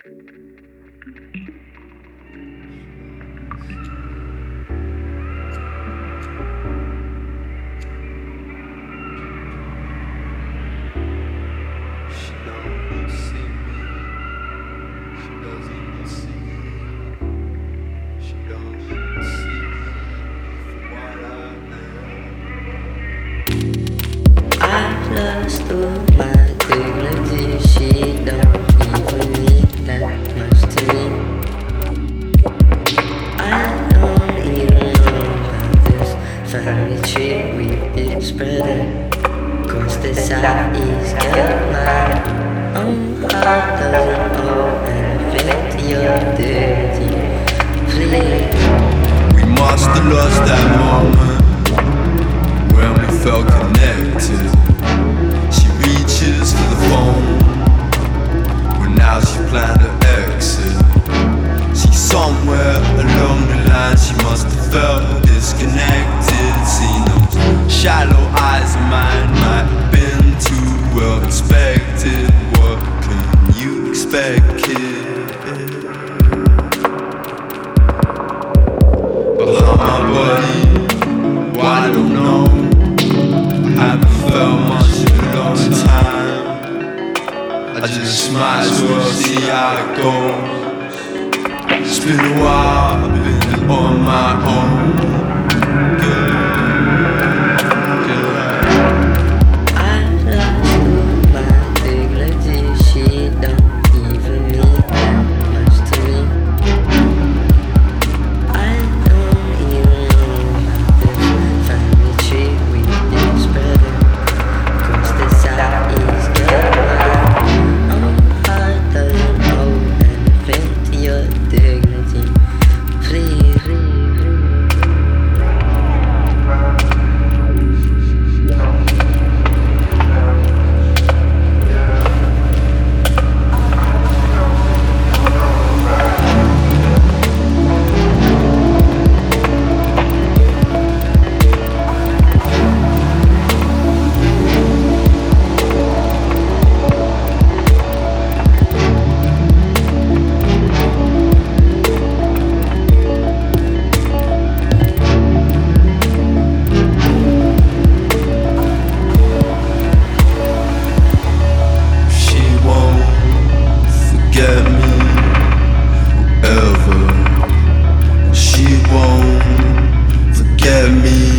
I've lost all my dignity. She don't even mean that much to me. I don't even know about this family tree we've been spreading. Cause this side is got my own heart doesn't owe anything to your dignity. Please. We must have lost that moment when we felt connected. She reaches for the phone, but now she planned to exit. She's somewhere along the line, she must have felt disconnected. Seen those shallow eyes of mine, might have been too well expected. What can you expect, kid? Behind my body, well, I don't know. I haven't felt much in a long time. I just might as well see how it goes. It's been a while, I've been on my own. I've lost all my dignity. She don't even mean that much to me. I don't even know about this family tree we've been spreading. Cause this side is got my own heart doesn't owe anything to your dignity. Please. She won't forget me, ever. She won't forget me.